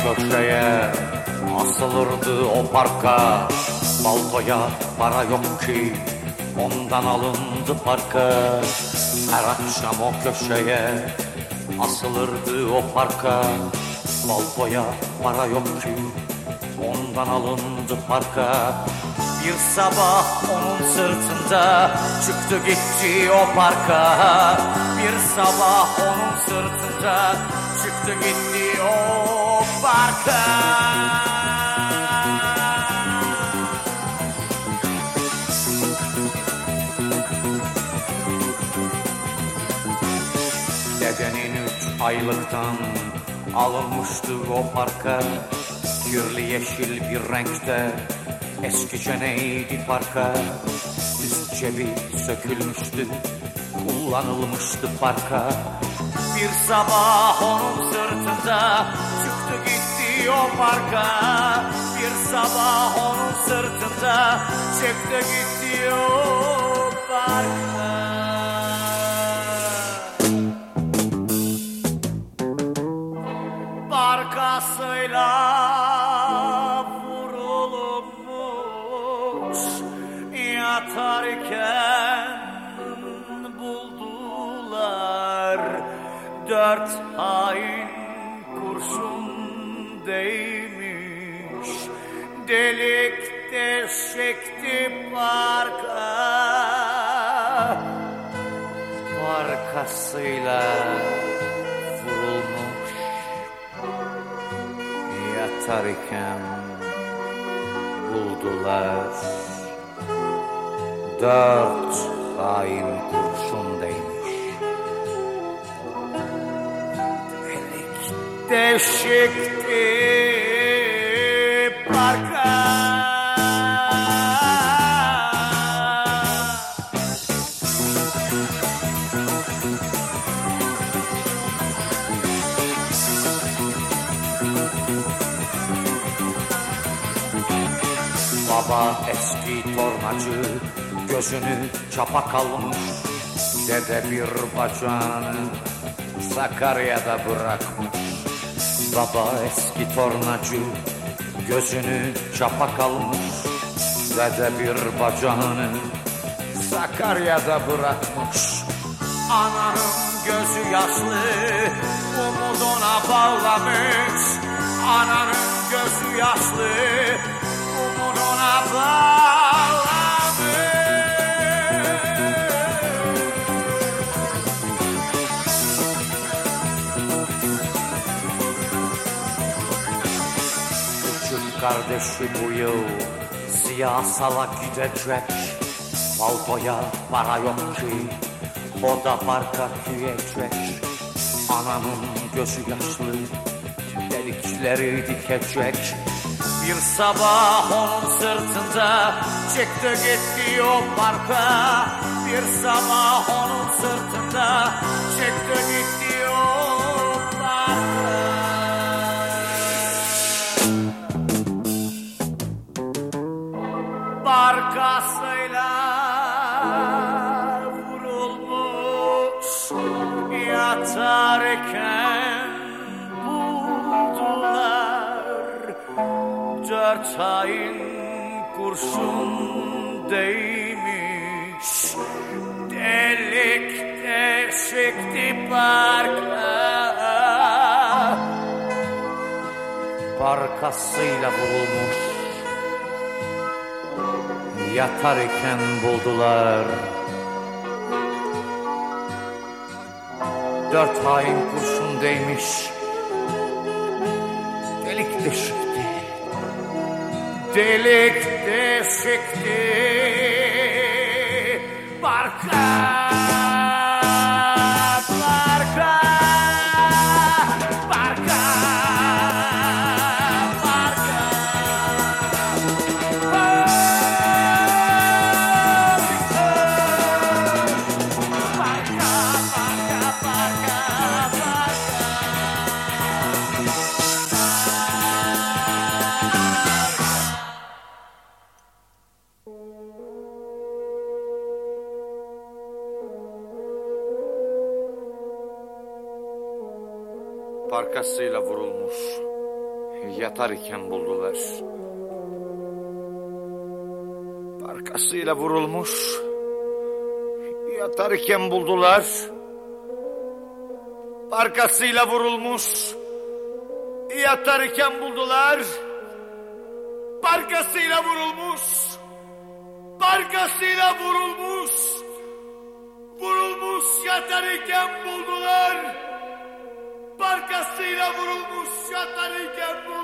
köşeye asılırdı o parka. Baltoya para yok ki ondan alındı parka. Her akşam o köşeye asılırdı o parka. Baltoya para yok ki ondan alındı parka. Bir sabah onun sırtında çıktı gitti o parka. Bir sabah onun sırtında çıktı gitti o parka. Dedenin 3 aylıktan alınmıştı o parka. Kirli yeşil bir renkte eskice neydi parka. Üst cebi sökülmüştü, kullanılmıştı parka. Bir sabah onun sırtında çıktı gitti o parka. Bir sabah onun sırtında çıktı gitti o parka. Parkasıyla vurulmuş yatarken buldular. 4 hain kurşun değmiş, delik deşikti parka. Parkasıyla vurulmuş yatarken buldular. 4 hain kurşun değmiş, delik deşikti parka. Baba eski tornacı gözünü çapa kalmış. Dede bir bacağını Sakarya'da bırakmış. Baba eski tornacı gözünü çapa kalmış. Dede bir bacağını Sakarya'da bırakmış. Ananın gözü yaşlı umuduna bağlamış. Ananın gözü yaşlı umuduna bağlamış. Küçük kardeşi bu yıl siyasala gidecek. Baltoya para yok ki o da parka gidecek. Ananın gözü yaşlı delikleri dikecek. Bir sabah onun sırtında çıktı gitti o parka. Bir sabah onun sırtında çıktı gitti o parka. Parkasıyla vurulmuş yatarken buldular. 4 hain kurşun değmiş, delik deşikti parka. Parkasıyla vurulmuş yatarken buldular. 4 hain kurşun değmiş, delik deşikti, delik deşikti parka. Parkasıyla vurulmuş yatarken buldular. Barkasıyla vurulmuş, yatarken buldular. Barkasıyla vurulmuş, yatarken buldular. Barkasıyla vurulmuş, barkasıyla vurulmuş, vurulmuş yatarken buldular. Barkasıyla vurulmuş yatarken buldular.